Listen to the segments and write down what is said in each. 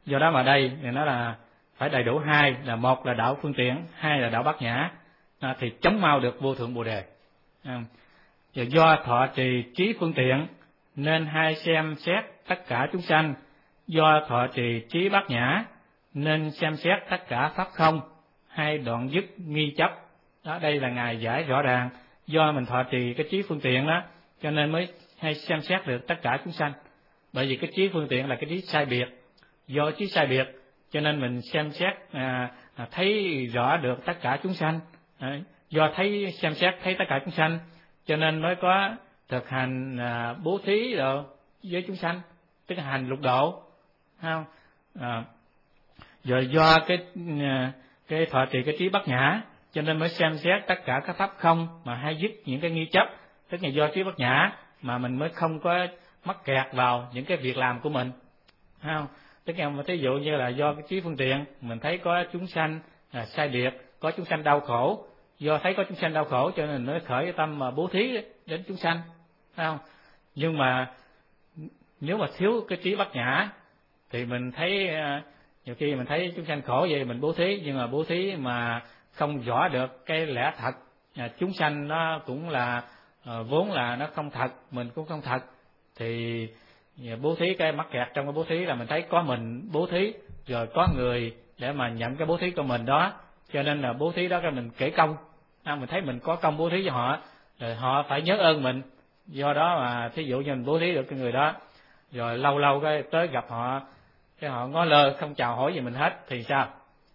Do đó mà đây thì nó là phải đầy đủ hai, là một là đạo phương tiện, hai là đạo bát nhã, thì chống mau được vô thượng bồ đề. Và do thọ trì trí phương tiện nên hay xem xét tất cả chúng sanh, do thọ trì trí bát nhã nên xem xét tất cả pháp không, hay đoạn dứt nghi chấp. Đó, đây là Ngài giải rõ ràng, do mình thọ trì cái trí phương tiện đó, cho nên mới hay xem xét được tất cả chúng sanh. Bởi vì cái trí phương tiện là cái trí sai biệt, do trí sai biệt cho nên mình xem xét thấy rõ được tất cả chúng sanh. Do thấy xem xét thấy tất cả chúng sanh cho nên mới có thực hành bố thí rồi với chúng sanh, tức là hành lục độ, không? Rồi do cái thọ trì cái trí bát nhã cho nên mới xem xét tất cả các pháp không mà hay dứt những cái nghi chấp, tức là do trí bát nhã mà mình mới không có mắc kẹt vào những cái việc làm của mình, không? Tức là thí dụ như là do cái trí phương tiện mình thấy có chúng sanh sai biệt, có chúng sanh đau khổ, do thấy có chúng sanh đau khổ cho nên mới khởi cái tâm mà bố thí đến chúng sanh, không? Nhưng mà nếu mà thiếu cái trí bát nhã thì mình thấy nhiều khi mình thấy chúng sanh khổ vậy mình bố thí, nhưng mà bố thí mà không rõ được cái lẽ thật, chúng sanh nó cũng là vốn là nó không thật, mình cũng không thật, thì bố thí cái mắc kẹt trong cái bố thí là mình thấy có mình bố thí rồi có người để mà nhận cái bố thí của mình đó, cho nên là bố thí đó cái mình kể công, mình thấy mình có công bố thí cho họ rồi họ phải nhớ ơn mình, do đó mà thí dụ như mình bố thí được cái người đó rồi lâu lâu cái tới gặp họ cái họ ngó lơ không chào hỏi gì mình hết thì sao?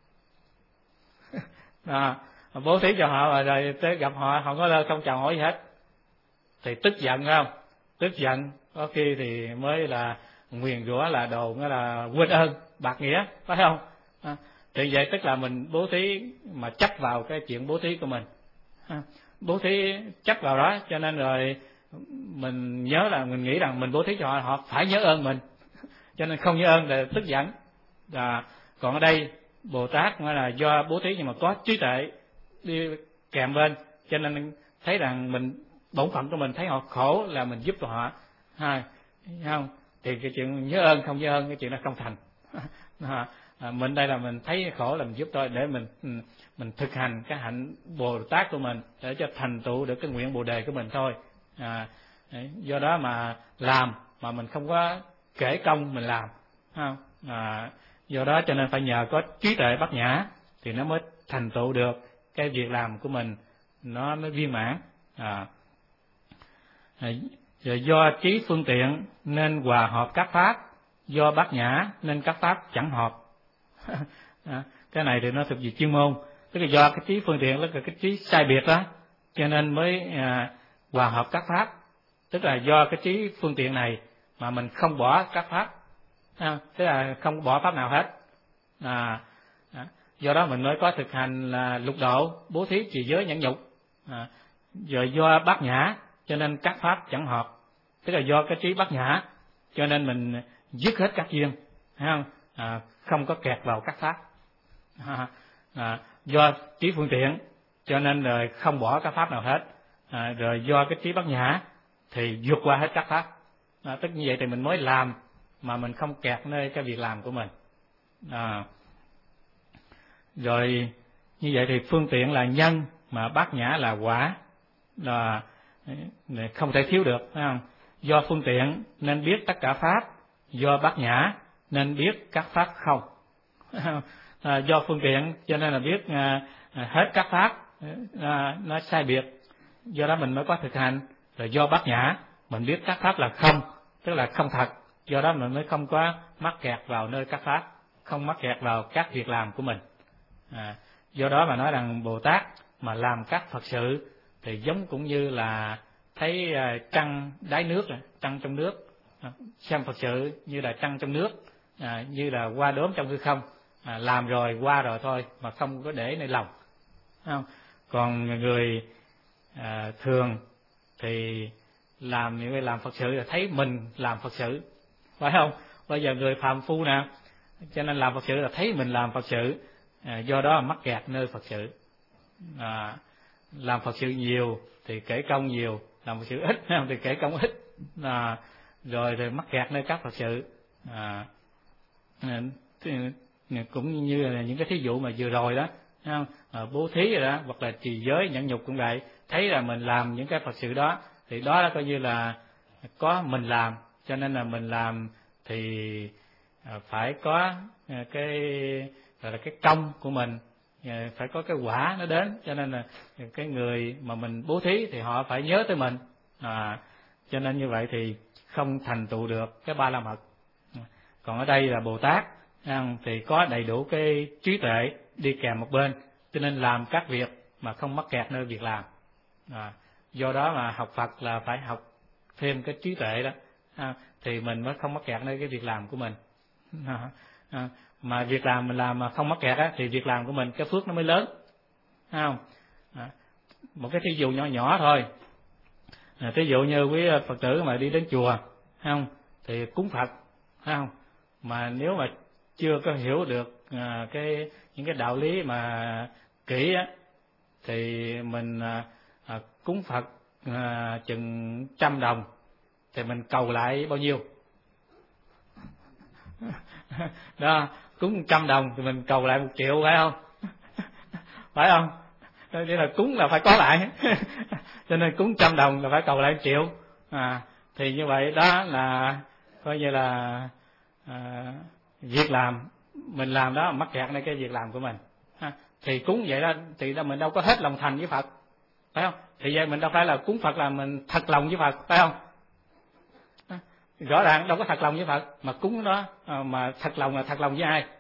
Bố thí cho họ rồi tới gặp họ họ ngó lơ không chào hỏi gì hết thì tức giận, không? Tức giận có khi thì mới là nguyền rủa, là đồn là quên ơn bạc nghĩa, phải không? Thì vậy tức là mình bố thí mà chấp vào cái chuyện bố thí của mình, bố thí chấp vào đó cho nên rồi mình nhớ là mình nghĩ rằng mình bố thí cho họ, họ phải nhớ ơn mình, cho nên không nhớ ơn là tức giận. Còn ở đây Bồ Tát là do bố thí nhưng mà có trí tuệ đi kèm bên, cho nên thấy rằng mình bổn phận của mình thấy họ khổ là mình giúp cho họ, không? Thì cái chuyện nhớ ơn không nhớ ơn cái chuyện đó không thành. Mình đây là mình thấy khổ là mình giúp thôi, để mình thực hành cái hạnh Bồ Tát của mình để cho thành tựu được cái nguyện Bồ đề của mình thôi. Do đó mà làm mà mình không có kể công mình làm, không? Do đó cho nên phải nhờ có trí tuệ bát nhã thì nó mới thành tựu được cái việc làm của mình, nó mới viên mãn. Rồi do trí phương tiện nên hòa hợp các pháp, do bát nhã nên các pháp chẳng hợp. Cái này thì nó thuộc về chuyên môn, tức là do cái trí phương tiện là cái trí sai biệt đó cho nên mới hòa hợp các pháp, tức là do cái trí phương tiện này mà mình không bỏ các pháp, tức là không bỏ pháp nào hết. Do đó mình mới có thực hành là lục độ, bố thí, trì giới, nhẫn nhục. Rồi do bát nhã cho nên các pháp chẳng hợp, tức là do cái trí bát nhã cho nên mình dứt hết các duyên, thấy không? Không có kẹt vào các pháp. Do trí phương tiện cho nên rồi không bỏ các pháp nào hết. Rồi do cái trí bát nhã thì vượt qua hết các pháp. Tức như vậy thì mình mới làm mà mình không kẹt nơi cái việc làm của mình. Rồi như vậy thì phương tiện là nhân mà bát nhã là quả, là không thể thiếu được, phải không? Do phương tiện nên biết tất cả pháp, do bát nhã nên biết các pháp không. Do phương tiện cho nên là biết hết các pháp, nó sai biệt, do đó mình mới có thực hành. Rồi do bát nhã mình biết các pháp là không, tức là không thật, do đó mình mới không có mắc kẹt vào nơi các pháp, không mắc kẹt vào các việc làm của mình. Do đó mà nói rằng Bồ Tát mà làm các Phật sự thì giống cũng như là thấy trăng đáy nước, trăng trong nước, xem Phật sự như là trăng trong nước, như là hoa đốm trong hư không, làm rồi qua rồi thôi mà không có để nơi lòng, không? Còn người thường thì làm Phật sự là thấy mình làm Phật sự, phải không? Bây giờ người phàm phu nè, cho nên làm Phật sự là thấy mình làm Phật sự, do đó mắc kẹt nơi Phật sự. Làm Phật sự nhiều thì kể công nhiều, làm Phật sự ít thì kể công ít, rồi mắc kẹt nơi các Phật sự. cũng như là những cái thí dụ mà vừa rồi đó, không? Bố thí rồi đó, hoặc là trì giới nhẫn nhục cũng vậy, thấy là mình làm những cái Phật sự đó thì đó là coi như là có mình làm, cho nên là mình làm thì phải có cái gọi là cái công của mình, phải có cái quả nó đến, cho nên là cái người mà mình bố thí thì họ phải nhớ tới mình, cho nên như vậy thì không thành tựu được cái ba la mật. Còn ở đây là Bồ Tát thì có đầy đủ cái trí tuệ đi kèm một bên, cho nên làm các việc mà không mắc kẹt nơi việc làm. Do đó mà học Phật là phải học thêm cái trí tuệ đó, thì mình mới không mắc kẹt nơi cái việc làm của mình. Mà việc làm mình làm mà không mắc kẹt á, thì việc làm của mình cái phước nó mới lớn, không? Một cái thí dụ nhỏ nhỏ thôi, thí dụ như quý Phật tử mà đi đến chùa, không, thì cúng Phật, không, mà nếu mà chưa có hiểu được những cái đạo lý mà kỹ á, thì mình cúng Phật chừng 100 đồng thì mình cầu lại bao nhiêu? Đó, cúng 100 đồng thì mình cầu lại 1 triệu, phải không? Phải không? Thế là cúng là phải có lại. Cho nên cúng 100 đồng là phải cầu lại 1 triệu. Thì như vậy đó là coi như là việc làm mình làm đó mắc kẹtในcái việc làm của mình. Thì cúng vậy đó thì mình đâu có hết lòng thành với Phật, phải không? Thì vậy mình đâu phải là cúng Phật là mình thật lòng với Phật, phải không? Rõ ràng đâu có thật lòng với Phật, mà cúng đó mà thật lòng là thật lòng với ai?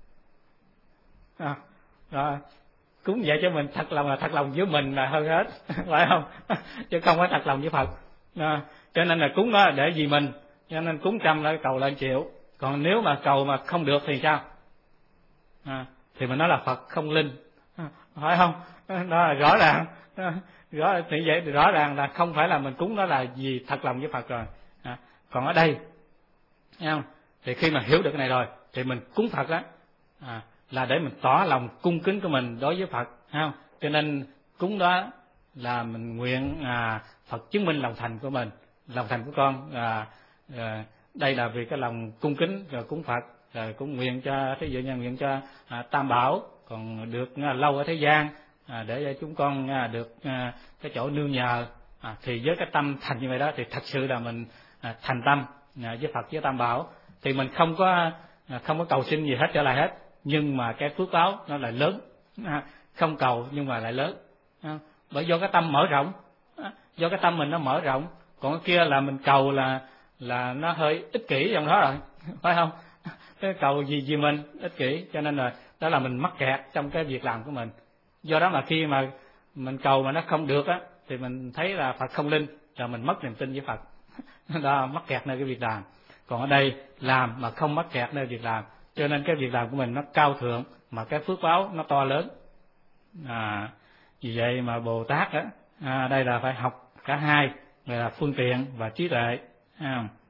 Đó, cúng vậy cho mình thật lòng là thật lòng với mình là hơn hết, phải không? Chứ không phải thật lòng với Phật. Cho nên là cúng đó để vì mình, cho nên cúng 100 là cầu lên 1 triệu. Còn nếu mà cầu mà không được thì sao? Thì mình nói là Phật không linh, phải không? Đó là rõ ràng, thì vậy thì rõ ràng là không phải là mình cúng đó là vì thật lòng với Phật rồi. Còn ở đây, thấy không? Thì khi mà hiểu được cái này rồi thì mình cúng Phật đó là để mình tỏ lòng cung kính của mình đối với Phật, thấy không? Cho nên cúng đó là mình nguyện Phật chứng minh lòng thành của mình, lòng thành của con. Đây là vì cái lòng cung kính rồi cúng Phật, rồi cũng nguyện cho, thí dụ như nguyện cho Tam Bảo còn được lâu ở thế gian, để cho chúng con được cái chỗ nương nhờ. Thì với cái tâm thành như vậy đó thì thật sự là mình thành tâm với Phật với Tam Bảo, thì mình không có cầu xin gì hết trở lại hết, nhưng mà cái phước báo nó lại lớn, không cầu nhưng mà lại lớn, bởi do cái tâm mở rộng, do cái tâm mình nó mở rộng. Còn cái kia là mình cầu là nó hơi ích kỷ trong đó rồi, phải không? Cái cầu gì mình ích kỷ, cho nên là đó là mình mắc kẹt trong cái việc làm của mình. Do đó mà khi mà mình cầu mà nó không được á, thì mình thấy là Phật không linh, rồi mình mất niềm tin với Phật. Đó, mắc kẹt nơi cái việc làm. Còn ở đây làm mà không mắc kẹt nơi việc làm, cho nên cái việc làm của mình nó cao thượng, mà cái phước báo nó to lớn. Vì vậy mà Bồ Tát đó, đây là phải học cả hai, là phương tiện và trí tuệ.